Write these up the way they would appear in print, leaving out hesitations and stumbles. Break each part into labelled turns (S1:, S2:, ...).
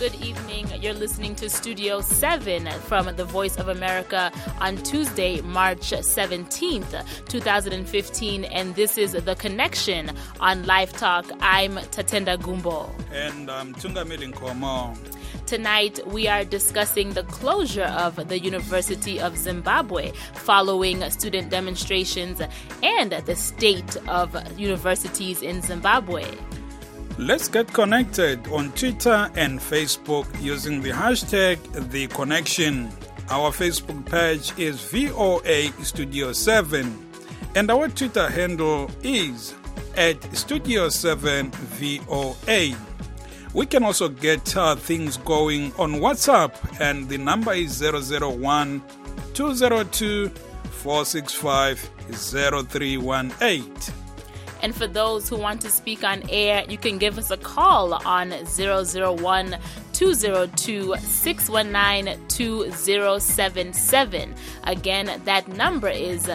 S1: Good evening. You're listening to Studio 7 from the Voice of America on Tuesday, March 17th, 2015. And this is The Connection on Live Talk. I'm Tatenda Gumbo.
S2: And I'm Tungamili Nkomo.
S1: Tonight, we are discussing the closure of the University of Zimbabwe following student demonstrations and the state of universities in Zimbabwe.
S2: Let's get connected on Twitter and Facebook using the hashtag The Connection. Our Facebook page is VOA Studio 7 and our Twitter handle is @Studio7VOA. We can also get things going on WhatsApp, and the number is 001-202-465-0318.
S1: And for those who want to speak on air, you can give us a call on 001-202-619-2077. Again, that number is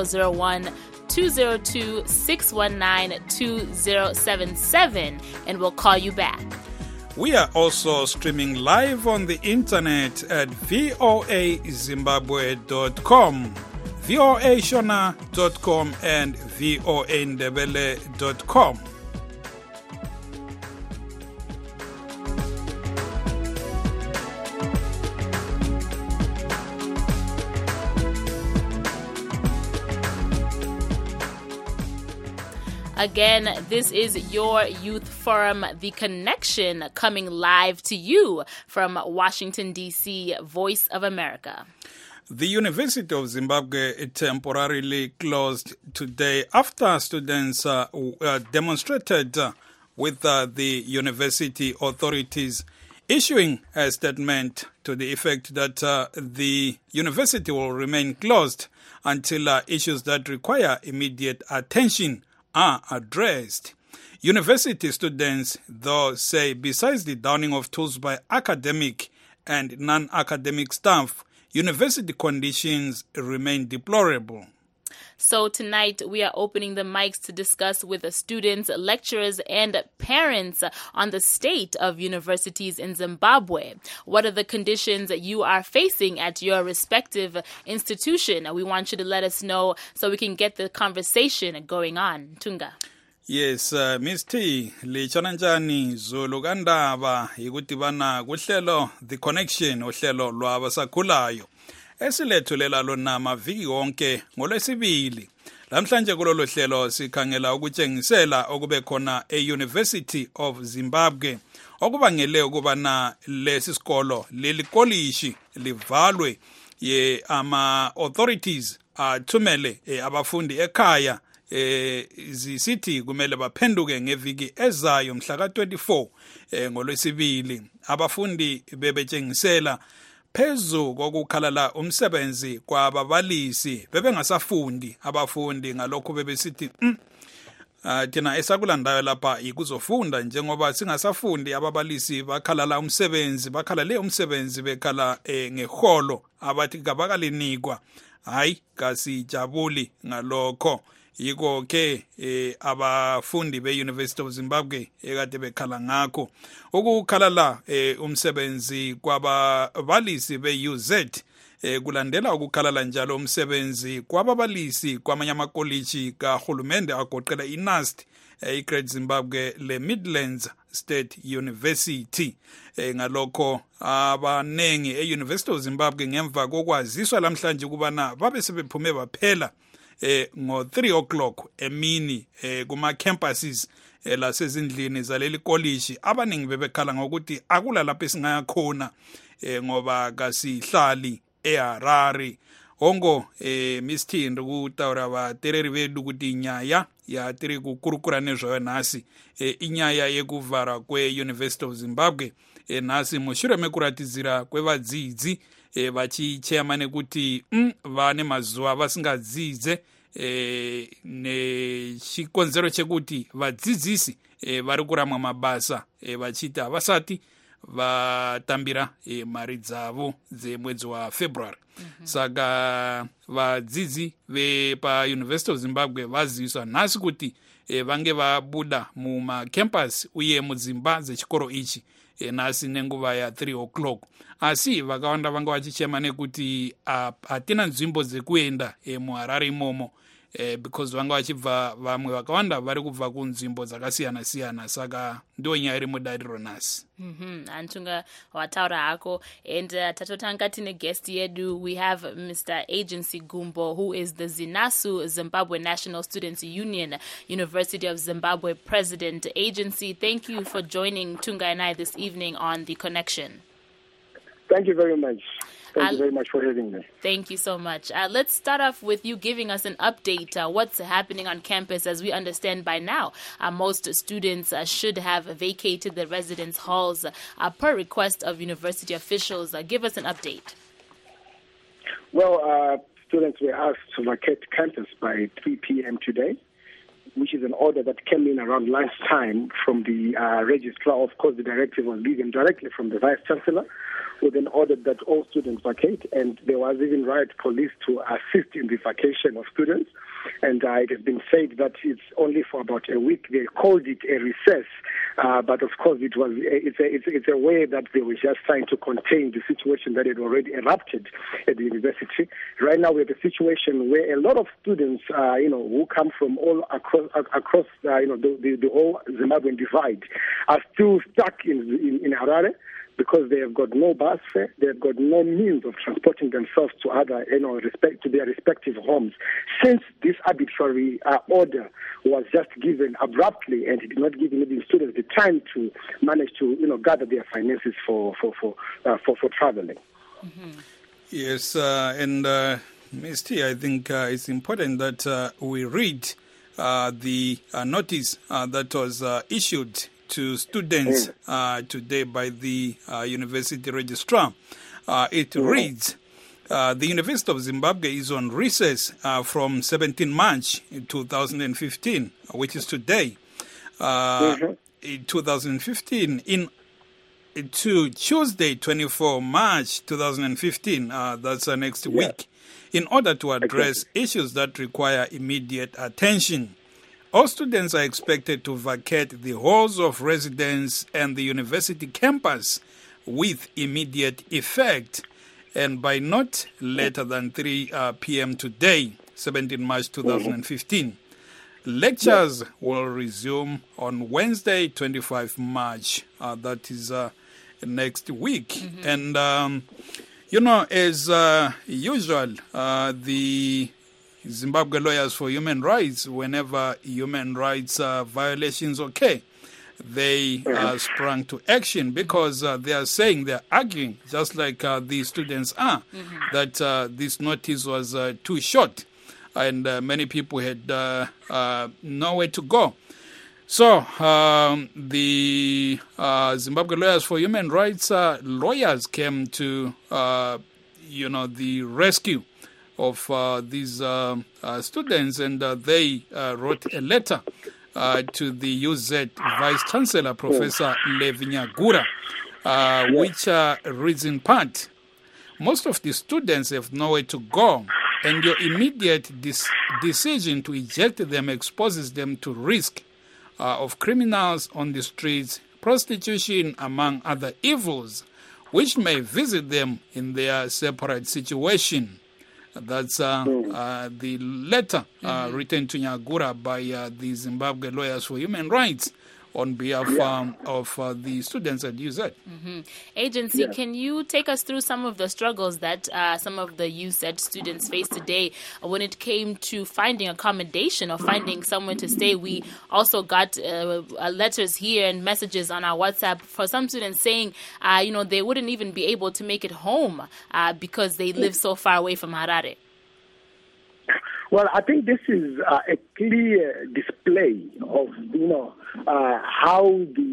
S1: 001-202-619-2077, and we'll call you back.
S2: We are also streaming live on the internet at voazimbabwe.com, voashona.com, and voandebele.com.
S1: Again, this is your Youth Forum, The Connection, coming live to you from Washington, D.C., Voice of America.
S2: The University of Zimbabwe temporarily closed today after students demonstrated with the university authorities issuing a statement to the effect that the university will remain closed until issues that require immediate attention are addressed. University students, though, say besides the downing of tools by academic and non-academic staff, university conditions remain deplorable.
S1: So tonight we are opening the mics to discuss with the students, lecturers, and parents on the state of universities in Zimbabwe. What are the conditions that you are facing at your respective institution? We want you to let us know so we can get the conversation going on. Tunga.
S2: Yes, Ms. T, lichona njani zulu kandaba ikudibana kuhlelo The Connection, uhlelo lwabasakhulayo esilethulela lona maviki wonke ngolwesibili. Lamhlanje kulolu hlelo sikhangela ukutshengisela okube khona e-University of Zimbabwe okubangele ukubana lesi sikolo leli kolishi livalwe ama-authorities athumele abafundi ekhaya zisithi kumele baphenduke ngeviki ezayo mhla ka-24 ngolwesibili. Abafundi bebetshengisela phezu kokukhalala umsebenzi kwababalisi bebengasafundi abafundi ngalokho bebesithi thina esakulandayo lapha ikuzofunda njengoba singasafundi. Ababalisi bakhalala umsebenzi, bakhalale umsebenzi bekhala ngeholo abathi kabakalinikwa. Hayi kasijabuli ngalokho. Yiko ke abafundi be-University of Zimbabwe ekade bekhala ngakho ukukhalala umsebenzi kwababalisi be-UZ kulandela ukukhalala njalo umsebenzi kwababalisi kwamanye amakoliji kahulumende agoqela iNUST, iGreat Zimbabwe le-Midlands State University. Ngalokho abanengi e-University of Zimbabwe ngemva kokwaziswa lamhlanje ukubana babe sebephume baphela ngo-3:00 emini kuma-campuses lasezindlini zaleli kolishi. Abaningi bebekhala ngokuthi akula lapho esingaya khona ngoba kasihlali eHarare. Ongo misithindi kutaura vatereri vedu kuti nyaya yatiri kukurukura nezvayo nhasi inyaya yekuvhara kweUniversity of Zimbabwe nhasi mushure mekuratidzira kwevadzidzi vachichema nekuti vane mazuva vasingadzidze nechikonzero chekuti vadzidzisi vari kuramwa mabasa vachiti havasati vatambira mari dzavo dzemwedzi waFebruary. Saka vadzidzi vepaUniversity of Zimbabwe vaziviswa nhasi kuti vange vabuda mumacampus uye mudzimba dzechikoro ichi nhasi nenguva ya3 o'clock. Asi vakawanda vanga vachichema nekuti hatina nzvimbo dzekuenda muHarare imomo, because vanga vachibva vamwe vakawanda vari kubva kunzvimbo dzakasiyana siyana. Saka ndo nyaya iri mudariro nhasi.
S1: Antunga wataura hako. And tatotanga tine guest yedu, we have Mr. Agency Gumbo, who is the ZINASU, Zimbabwe National Students Union, University of Zimbabwe President. Agency, thank you for joining Tunga and I this evening on The Connection.
S3: Thank you very much. Thank you very much for having me.
S1: Thank you so much. Let's start off with you giving us an update. What's happening on campus? As we understand by now, most students should have vacated the residence halls per request of university officials. Give us an update.
S3: Well, students were asked to vacate campus by 3 p.m. today, which is an order that came in around lunchtime from the registrar. Of course, the directive was given directly from the Vice-Chancellor, who then ordered that all students vacate, and there was even riot police to assist in the vacation of students. And it has been said that it's only for about a week. They called it a recess, but of course it's a way that they were just trying to contain the situation that had already erupted at the university. Right now we have a situation where a lot of students, who come from all across the whole Zimbabwean divide, are still stuck in Harare, because they have got no bus fare, they have got no means of transporting themselves to to their respective homes. Since this arbitrary order was just given abruptly, and it did not give the students the time to manage to gather their finances for traveling.
S2: Yes, and Ms. T, I think it's important that we read the notice that was issued to students today by the university registrar. It reads, the University of Zimbabwe is on recess from 17 March 2015, which is today, in 2015, to Tuesday, 24 March 2015, that's next week, in order to address issues that require immediate attention. All students are expected to vacate the halls of residence and the university campus with immediate effect, and by not later than 3 p.m. today, 17 March 2015. Lectures will resume on Wednesday, 25 March. That is next week. And, as usual, the Zimbabwe Lawyers for Human Rights, whenever human rights violations occur, they sprang to action, because they are saying, they are arguing, just like the students are, that this notice was too short, and many people had nowhere to go. So the Zimbabwe Lawyers for Human Rights lawyers came to the rescue of these students, and they wrote a letter to the UZ Vice-Chancellor, Professor Levi Nyagura, which reads in part, most of the students have nowhere to go, and your immediate decision to eject them exposes them to risk of criminals on the streets, prostitution, among other evils, which may visit them in their separate situation. That's the letter written to Nyagura by the Zimbabwe Lawyers for Human Rights on behalf of the students at UZ.
S1: Agency, can you take us through some of the struggles that some of the UZ students face today when it came to finding accommodation or finding somewhere to stay? We also got letters here and messages on our WhatsApp for some students saying, they wouldn't even be able to make it home because they live so far away from Harare.
S3: Well, I think this is a clear display of, how the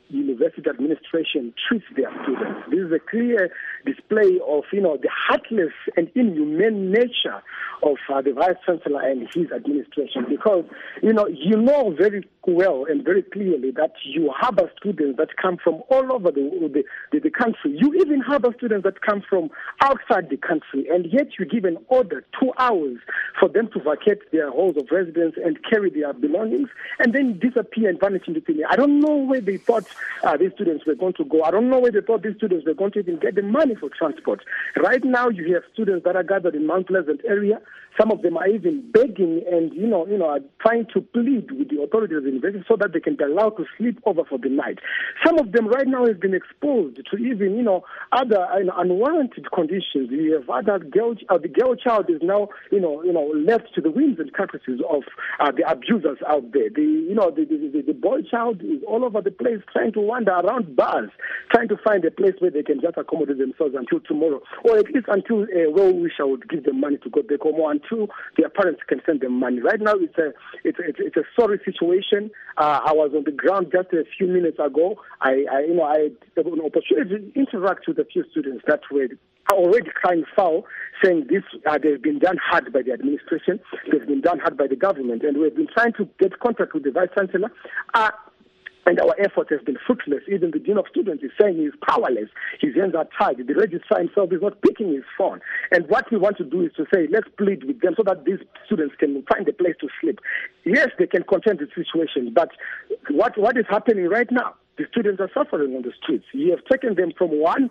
S3: university administration treats their students. This is a clear display of, the heartless and inhumane nature of the Vice Chancellor and his administration, because, you know very well and very clearly that you harbor students that come from all over the country. You even harbor students that come from outside the country, and yet you give an order 2 hours for them to vacate their halls of residence and carry their belongings and then disappear and vanish into thin air. I don't know where they thought these students were going to go. I don't know where they thought these students were going to even get the money for transport. Right now, you have students that are gathered in Mount Pleasant area. Some of them are even begging and, are trying to plead with the authorities of the university so that they can be allowed to sleep over for the night. Some of them right now have been exposed to even, other unwarranted conditions. You have other the girl child is now, left to the whims and caprices of the abusers out there. The boy child is all over the place trying to wander around bars, trying to find a place where they can just accommodate themselves until tomorrow, or at least until a well-wisher would give them money to go back home, or until their parents can send them money. Right now, it's a sorry situation. I was on the ground just a few minutes ago. I had an opportunity to interact with a few students that were already crying foul, saying this they've been done hard by the administration, they've been done hard by the government, and we've been trying to get contact with the Vice Chancellor. And our effort has been fruitless. Even the Dean of Students is saying he's powerless. His hands are tied. The registrar himself is not picking his phone. And what we want to do is to say, let's plead with them so that these students can find a place to sleep. Yes, they can contend the situation, but what is happening right now? The students are suffering on the streets. You have taken them from one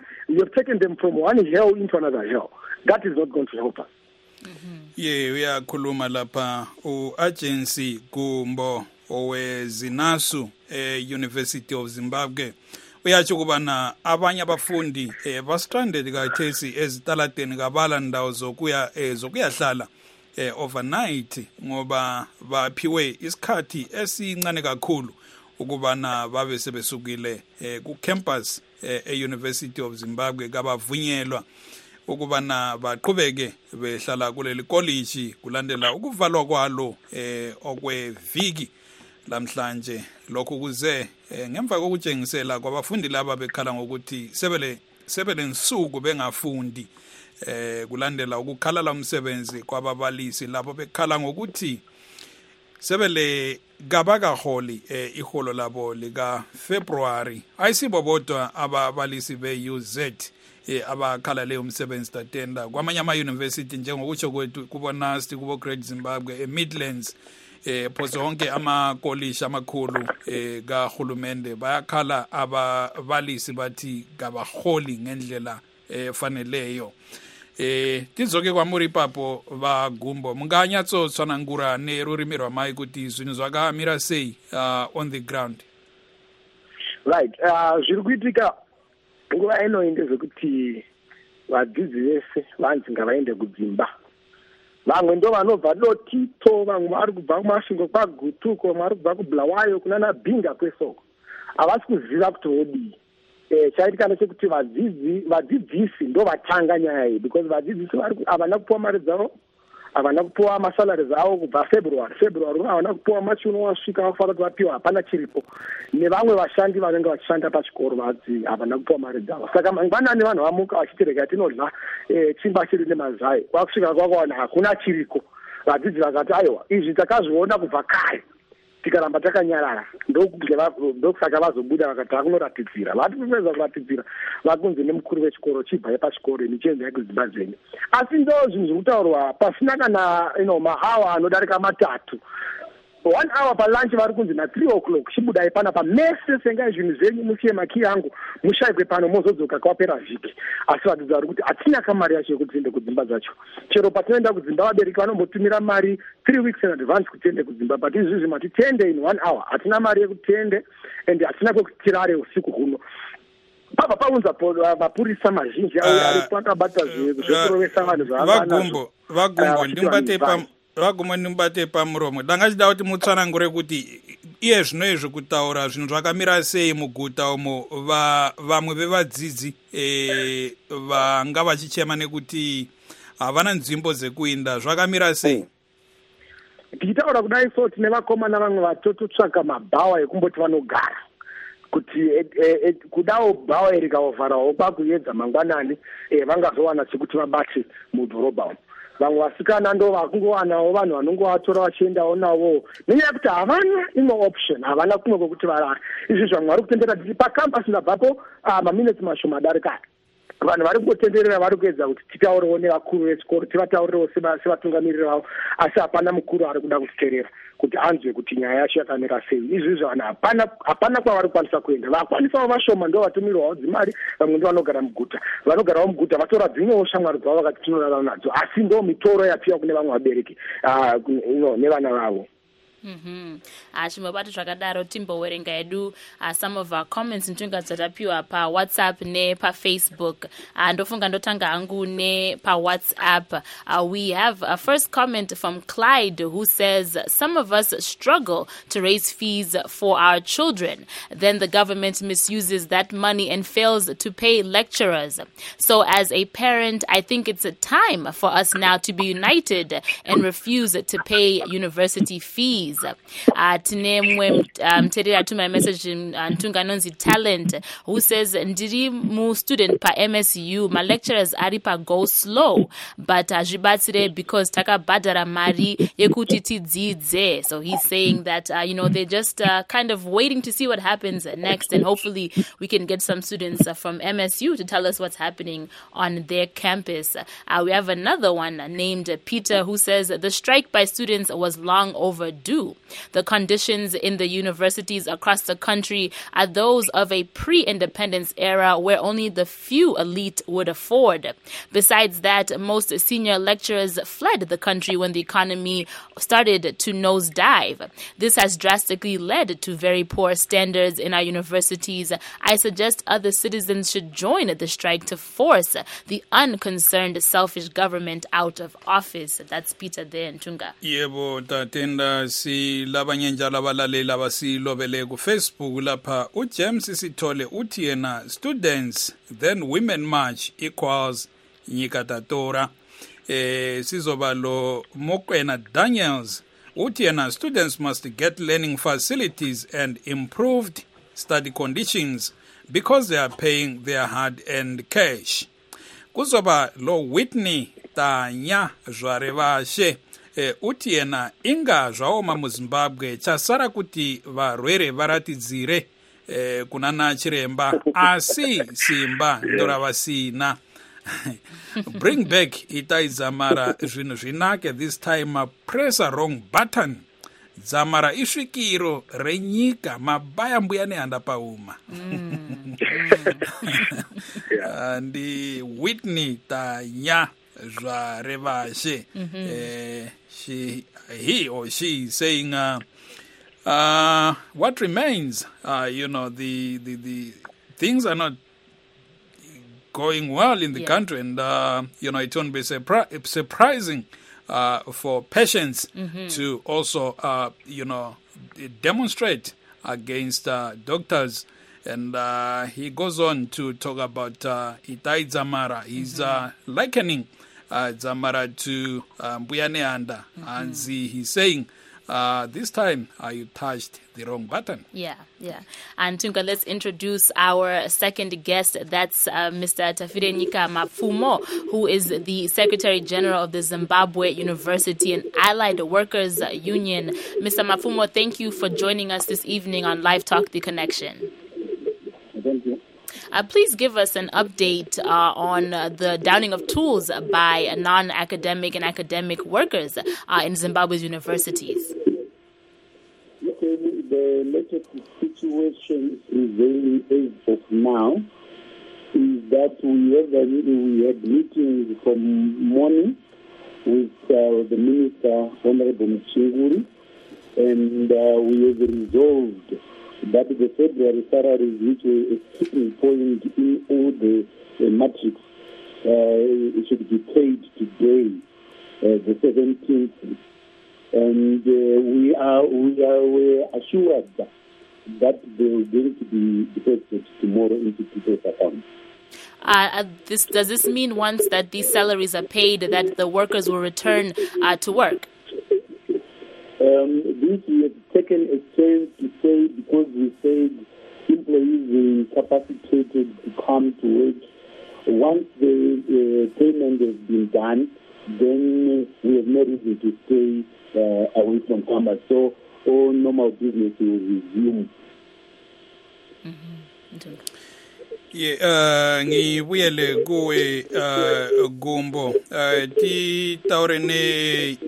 S3: hell into another hell. That is not going to help us.
S2: Uyakhuluma lapha u-Agency Gumbo owezinasu University of Zimbabwe uyatsho kubana abanye abafundi bastranded kathesi ezitaladeni kabala ndawo zokuyahlala overnight ngoba baphiwe isikhathi esincane kakhulu ukubana babe sebesukile ku campus University of Zimbabwe kabavunyelwa ukubana baqhubeke behlala kuleli college kulandela ukuvalwa kwalo okweviki lamhlanje. Lokhu kuze ngemva kokutshengisela kwabafundi laba bekhala ngokuthi sebele nsuku bengafundi kulandela ukukhalala umsebenzi kwababalisi labo bekhala ngokuthi sebele gabakaholi iholo labo lika February ayisibo bodwa ababalisi be-UZ abakhala leyo umsebenzi tatenda kwamanye ama-university njengokutsho kwethu kubo NUST kubo Great Zimbabwe Midlands phoso onke amakolisi amakhulu kahulumende bayakhala ababalisi bathi kabaholi ngendlela faneleyo. Tizoke kwa muri papo va Gumbo munganyatso tswana ngura ne rurimi rwa mai kuti zvinhu zvakamira sei on the ground.
S3: Right, zviri kuitika nguva ino ndezvekuti vadzidzi vese vanzi ngavaende kudzimba. Vamwe ndo vanobva Dotito, vamwe vari kubva kumasvingo kwaGutuko, vamwe vari kubva kuBulawayo kunana Bhinga kwesoko. Havasi kuziva kuti vodii. Chaitika ndechekuti vadzidzisi ndo vatanga nyaya iyi, because vadzidzisi havana kupuwa mari dzavo, havana kupuwa masalari avo kubva February havana kupuwa machuno wasvika vafanira kuti vapiwa hapana chiripo. Nevamwe vashandi vanenge vachishanda pachikoro vadzi havana kupuwa mari dzavo. Saka mangwanani vanhu vamuka vachiti rega tinodla chimba chiri nemazai, kwakusvika kwakawana hakuna chiriko. Vadzidzi vakati aiwa izvi takazviona kubva kare tikaramba takanyarara ndokusaka vazobuda vakati akunoratidzira. Vatipedza kuratidzira vakunzi nemukuru wechikoro chibva pachikoro nichiendai kudzimba dzenyu. Asi ndo zvinhu zvekutaurwa pasina kana mahawa anodarika matatu. 1 hour palunch vari kunzi na 3 o'clock chibudai panapa mese sengai zvinhu zvenyu musiye maki yangu mushayikwe pano mozodzoka kwapera vhiki. Asi vadzidzi vari kuti hatina kamari yacho yekuti tiende kudzimba dzacho. Chero patinoenda kudzimba vabereki vanombotumira mari 3 weeks in advance kuti tiende kudzimba, but izvizvi mati tiende in 1 hour hatina mari yekuti tiende ende hatina kwekuti tirare usiku huno. Papa paunza mapurisa mazhinji aripo akabata zvekurovesa vanhu
S2: Vagumbo ndimbate pamuromo ndangachida kuti mutsanangure kuti iye zvino izvi kutaura zvinhu zvakamira sei muguta umo vamwe vevadzidzi vanga vachichema nekuti havana nzvimbo dzekuinda zvakamira sei?
S3: Tichitaura kudai so tine vakomana vamwe vatototsvaka mabhawa ekumboti vanogara kuti kudawo bhawa rikaovharawo kwakuedza mangwanani vangazowana chekuti vabate mudhorobha umu. Vamwe vasikana ndo vakungowanawo vanhu vanongovatora vachiendawo navo nenyaya yekuti havana imwe option, havana kumwe kwekuti varara. Izvi zvamwe vari kutendera kuti pakampasi ndabvapo maminitsi mashoma adarika vanhu vari kungotenderera, vari kuedza kuti titaurewo nevakuru vechikoro, tivataurewo sevatungamiriri vavo, asi hapana mukuru ari kuda kutiteerera kuti anzwe kuti nyaya yacho yakamira sei. Izvizvi vanhu hapana kwavari kukwanisa kuenda. Vakwanisawo vashoma ndo vatumirwawo dzimari, vamwe ndo vanogara muguta. Vanogarawo muguta vatora dzimwewo shamwari dzavo vakati tinorarama nadzo, asi ndo mitoro yapiwa kune vamwe vabereki nevana vavo.
S1: Chimabati zvakadaro timbowerenga edu some of our comments ntunga dzatapiwa pa WhatsApp ne pa Facebook. Ndofunga ndotanga hangu ne pa WhatsApp. We have a first comment from Clyde who says some of us struggle to raise fees for our children. Then the government misuses that money and fails to pay lecturers. So as a parent, I think it's a time for us now to be united and refuse to pay university fees. Tine mwe mterera tuma message ntunga nonzi Talent who says ndiri mu student pa MSU, my lecturers ari pa go slow but zvibatsire because takabhadhara mari yekuti tidzidze. So he's saying that they're just kind of waiting to see what happens next, and hopefully we can get some students from MSU to tell us what's happening on their campus. We have another one named Peter who says the strike by students was long overdue. The conditions in the universities across the country are those of a pre-independence era where only the few elite would afford. Besides that, most senior lecturers fled the country when the economy started to nosedive. This has drastically led to very poor standards in our universities. I suggest other citizens should join the strike to force the unconcerned, selfish government out of office. That's Peter there in Tunga.
S2: Yebo tatenda si labanye njalo abalaleli abasilobele ku Facebook lapha uJames Sithole uthi yena students then women march equals Nyikatatora. Sizoba lo Mokwena Daniels uthi yena students must get learning facilities and improved study conditions because they are paying their hard-earned cash. Kuzoba lo Whitney Tanya Zvarevashe uthi yena inga zvaoma muZimbabwe chasara kuti varwere varatidzire kunana chiremba asi simba ndora vasina. Bring back Itai Dzamara zvinhu zvinake, this time press a wrong button. Dzamara isvikiro renyika mabaya mbuya nehanda pauma. Ndi Whitney Tanya Zvarevashe. He or she is saying what remains, the things are not going well in the country, and it won't be surprising for patients to also demonstrate against doctors. And he goes on to talk about Itai Dzamara. He's likening Dzamara to Mbuya Nehanda, and he's saying this time you touched the wrong button. Yeah.
S1: And Tunga, let's introduce our second guest. That's Mr. Tafirenyika Mapfumo, who is the Secretary General of the Zimbabwe University and Allied Workers Union. Mr. Mapfumo, thank you for joining us this evening on Live Talk The Connection.
S4: Thank you.
S1: Please give us an update on the downing of tools by non-academic and academic workers in Zimbabwe's universities.
S4: The latest situation as of now is that we had meetings from morning with the Minister, Honorable Mchinguri, and we have resolved that the February salaries, which were a sticking point in all the matrix, should be paid today, the 17th. And we are assured that they are going to be deposited tomorrow into people's accounts.
S1: Does this mean once that these salaries are paid that the workers will return to work?
S4: This we have taken a chance to say, because we said employees incapacitated to come to work. Once the payment has been done, then we have no reason to stay away from campus. So all normal business will resume.
S2: Ngibuyele kuwe Gumbo ti taurene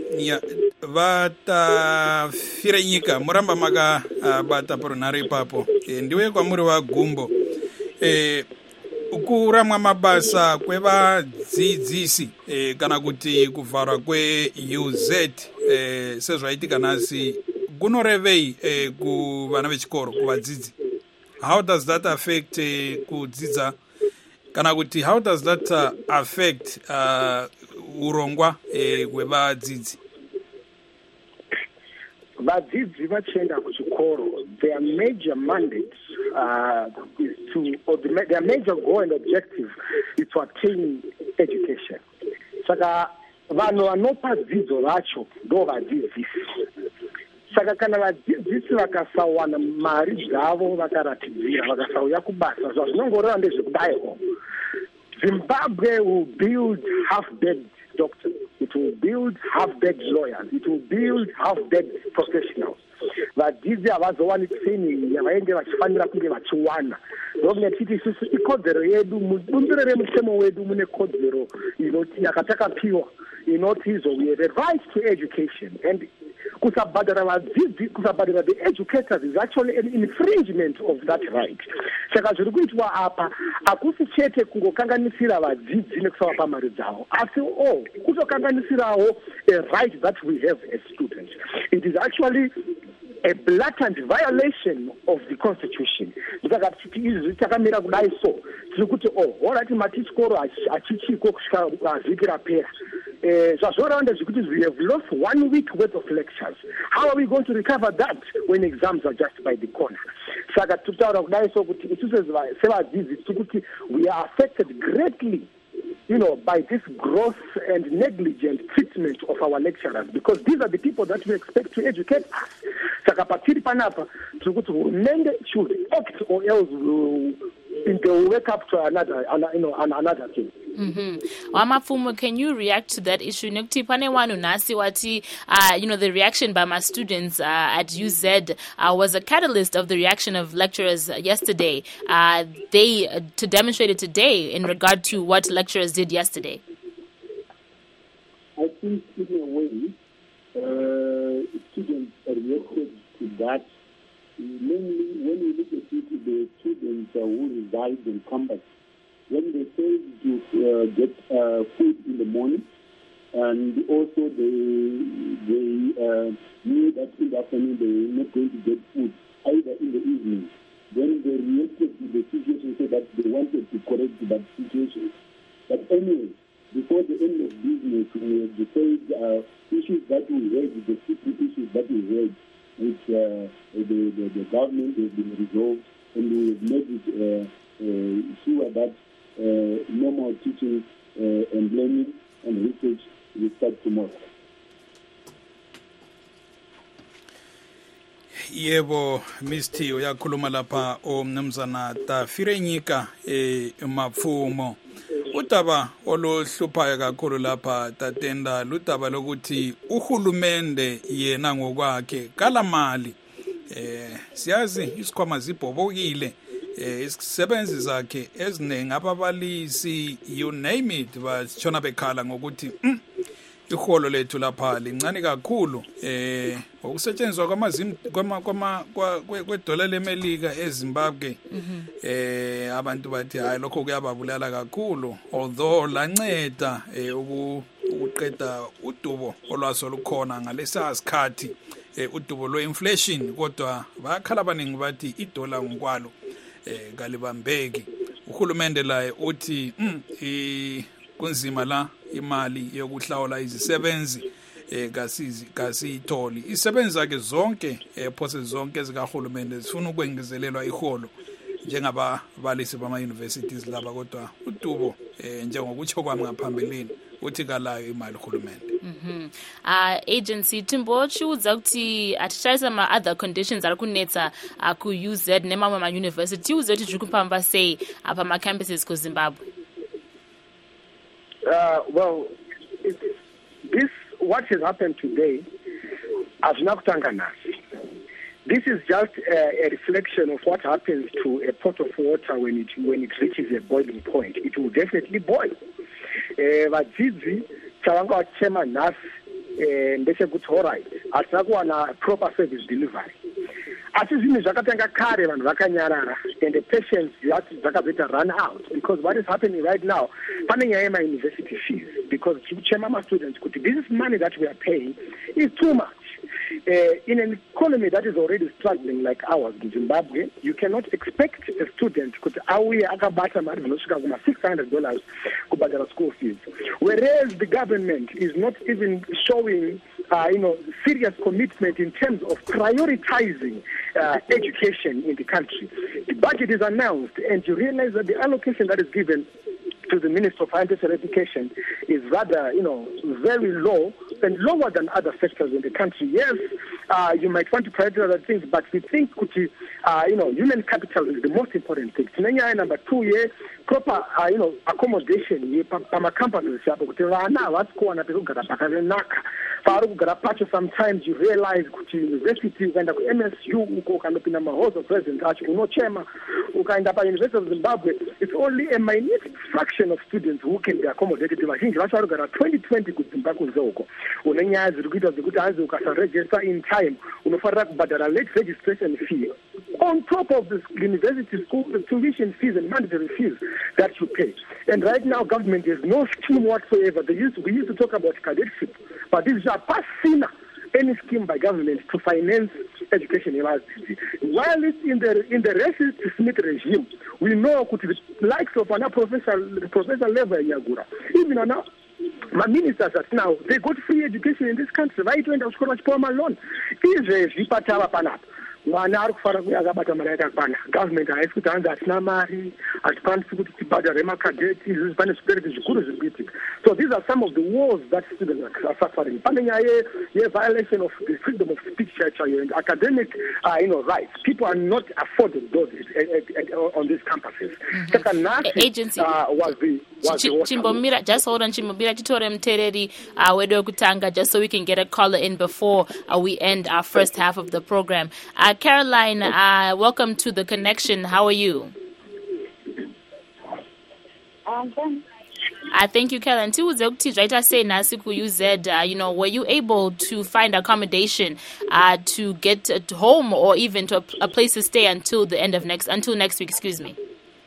S2: vata firenyika muramba maka bata pronari papo ndiwe kwa muri wa Gumbo ukuramwa mabasa kwevadzidzisi kana kuti kuvharwa kwe-UZ sezvaitika nhasi kunorevei kuvana vechikoro kuvadzidzi? How does that affect kudzidza kana kuti how does that affect urongwa hwevadzidzi?
S3: Vadzidzi vachienda kuchikoro, their major mandate is to, or their major goal and objective is to attain education. Saka vanhu vanopa dzidzo vacho ndo vadzidzisi. Saka kana vadzidzisi vakasawana mari dzavo vakaratidzira vakasauya kubasa zvazvinongoreva ndezvekudaiwo, Zimbabwe will build half-baked doctors, it will build half-baked lawyers, it will build half-baked professionals. Vadzidzi havazowani training yavaenge vachifanira kunge vachiwana. Ndokunge tichiti isusu ikodzero yedu mubumbiro remutemo wedu mune kodzero inoti yakatakapiwa inoti izvo we have a right to education, and kusabhadhara vadzidzi, kusabhadhara the educators is actually an infringement of that right. Saka zviri kuitwa apa hakusi chete kungokanganisira vadzidzi nekusavapa mari dzavo, asi kutokanganisirawo a right that we have as students. It is actually a blatant violation of the constitution. Saka izvi takamira kudai so tiri kuti orati matichikoro achichiko kusvika vhiki rapera. Zvazvoranda zvekuti we have lost 1 week worth of lectures. How are we going to recover that when exams are just by the corner? Saka tutaura kudai so kuti isusu sevadzidzi tiri kuti we are affected greatly, by this gross and negligent treatment of our lecturers, because these are the people that we expect to educate us. Saka patiri panapa tiri kuti hurumende should act, or else they will wake up to another thing.
S1: Wamapfumo, can you react to that issue? Nekuti pane wanhu nhasi wati, the reaction by my students at UZ was a catalyst of the reaction of lecturers yesterday. They to demonstrate it today in regard to what lecturers did yesterday.
S4: I think in a way, students reacted to that. Mainly, when you look at it, the students who reside in campus, when they fail to get food in the morning, and also they knew that in the afternoon they were not going to get food, either in the evening, then they reacted to the situation so that they wanted to correct that situation. But anyway, before the end of business, we have decided issues that we had, the issues that we had, which the government has been resolved, and we have made it sure that normal teaching and learning and research will start tomorrow.
S2: Yebo, Mr. uyakhuluma lapha omnumzana Tafirenyika Mapfumo. Utaba oluhluphayo kakhulu lapha tatenda lutaba lokuthi uhulumende yena ngokwakhe kalamali siyazi isikhwama zibhobokile isisebenzi zakhe eziningi ababalisi you name it batshona bekhala ngokuthi iholo lethu lapha lincane kakhulu ukusetshenziswa kwedola lemelika eZimbabwe abantu bathi hayi lokho kuyababulala kakhulu, although lanceda ukuqeda udubo olwaso lukhona ngalesa sikhathi udubo lwe-inflation, kodwa bakhala abaningi bathi idola ngokwalo kalibambeki. Uhulumende laye uthi kunzima la imali yokuhlawula izisebenzi kasiyitholi. Izisebenzi zakhe zonke phose zonke zikahulumende zifuna ukwengezelelwa iholo njengababalisi bama-universities laba, kodwa udubo njengokutsho kwami ngaphambilini uthi kalayo imali uhulumende.
S1: Agency timbochiudza kuti atichaisa ma-other conditions ari kunetsa ku-UZ nemamwe ma-university tiudze kuti zviri kupamba sei pama-campuses kuZimbabwe.
S3: Well, what has happened today hazvina kutanga nhasi. This is just a reflection of what happens to a pot of water when it reaches a boiling point. It will definitely boil. Vadzidzi chavanga vachema nhasi ndechekuti alright hatina kuwana proper service delivery. Asi zvinhu zvakatanga kare vanhu vakanyarara and the patience dzakazoita run out, because what is happening right now pane nyaya yema-university fees, because chikuchema ma-students kuti this is money that we are paying is too much. In an economy that is already struggling like ours in Zimbabwe, you cannot expect a student kuti auye akabata mari dzinosvika kuma$600 kubhadhara school fees, whereas the government is not even showing serious commitment in terms of prioritizing education in the country. The budget is announced and you realize that the allocation that is given to the Minister of Higher Education is rather, very low and lower than other sectors in the country. Yes, you might want to prioritize other things, but we think, human capital is the most important thing. Number 2, proper, accommodation, pama-campuses, sometimes you realize that university, ukaenda ku MSU, ukanopinda ma-halls of residence, unochema, ukaenda pa University of Zimbabwe, it's only a minute fraction of students who can be accommodated. Vazhinji vacho vari kugara 2020 kuZimbabwe zoko. Une nyaya dziri kuita dzekuti hanzi ukasaregister in time unofanira kubhadhara late registration fee on top of the university school tuition fees and mandatory fees that you pay. And right now government has no scheme whatsoever. We used to talk about cadetship, but this is a passing any scheme by government to finance education in our city. While it's in the racist Smith regime, we know the likes of an professor level in Yagura, even now, my ministers that now they got free education in this country. Right when the school was poor loan, is Zipatava Panap. Mwana ari kufara kuya akabata mari yakakwana. Government haisi kuti hanzi hatina mari, hatikwanisi kuti tibhadhare makadeti, pane zvibereki zvikuru zviri kuitika. So these are some of the wars that students are suffering. Pane nyaya violation of the freedom of speech and academic rights. People are not affording those on these campuses.
S1: Agency Chimbomira, just hold on, Chimbomira, chitore mtereri wedo kutanga, just so we can get a caller in before we end our first half of the program. Caroline, welcome to The Connection. How are you? Thank you, Caroline. Were you able to find accommodation to get at home or even to a place to stay until next week, excuse me?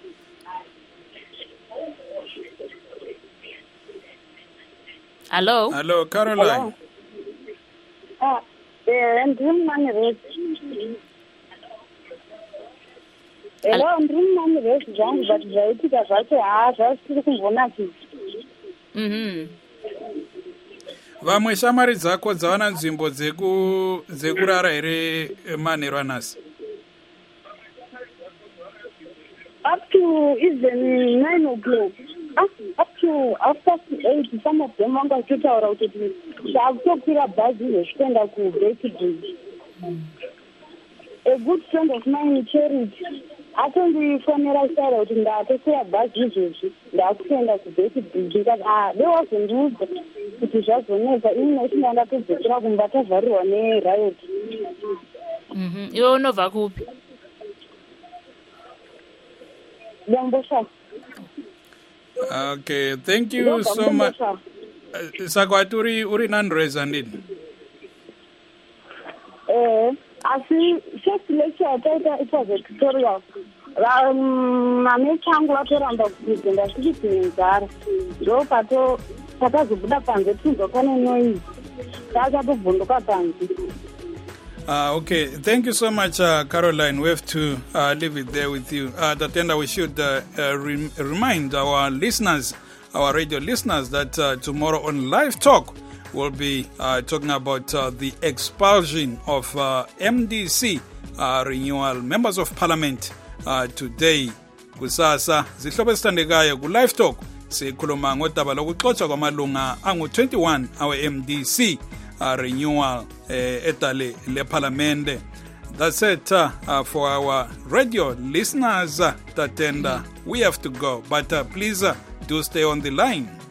S1: Hello?
S2: Hello, Caroline. Vamwe shamari dzako dzawana nzvimbo dzekurara here manheru anhasi?
S5: Up to even 9 o'clock. Up to after 8, some of them wanga kutaura kuti takutokwira bhazi zvekuenda kuBeatty Bridge. A good friend of mine, Charity, atondifonera kutaura kuti ndatokwira bhazi izvozvi ndakuenda kuBeatty Bridge because ndewazondiudza kuti zvazonetsa ini nekuti ndandapedzekera kumba tavharirwa neriot.
S1: Iwe unobva kupi?
S5: Dombosha.
S2: Okay, thank you so much. Sakwati uri non-resident ndini?
S5: Asi first lecture ataita it was a tutorial. Mame changu vatoramba kudzidza ndasviki nenzara. Ndo patazobuda panze tinzwa pane noise. Takatobvunduka panze.
S2: Okay, thank you so much, Caroline. We have to leave it there with you. Tatenda, we should remind our listeners, our radio listeners, that tomorrow on Live Talk, we'll be talking about the expulsion of MDC renewal members of parliament today. Kusasa, zihlobo esithandekayo ku Live Talk, sikhuluma ngodaba lokuxotsha kwamalunga angu-21 awe-MDC renewal edale leParliamente. That's it for our radio listeners. We have to go, but please do stay on the line.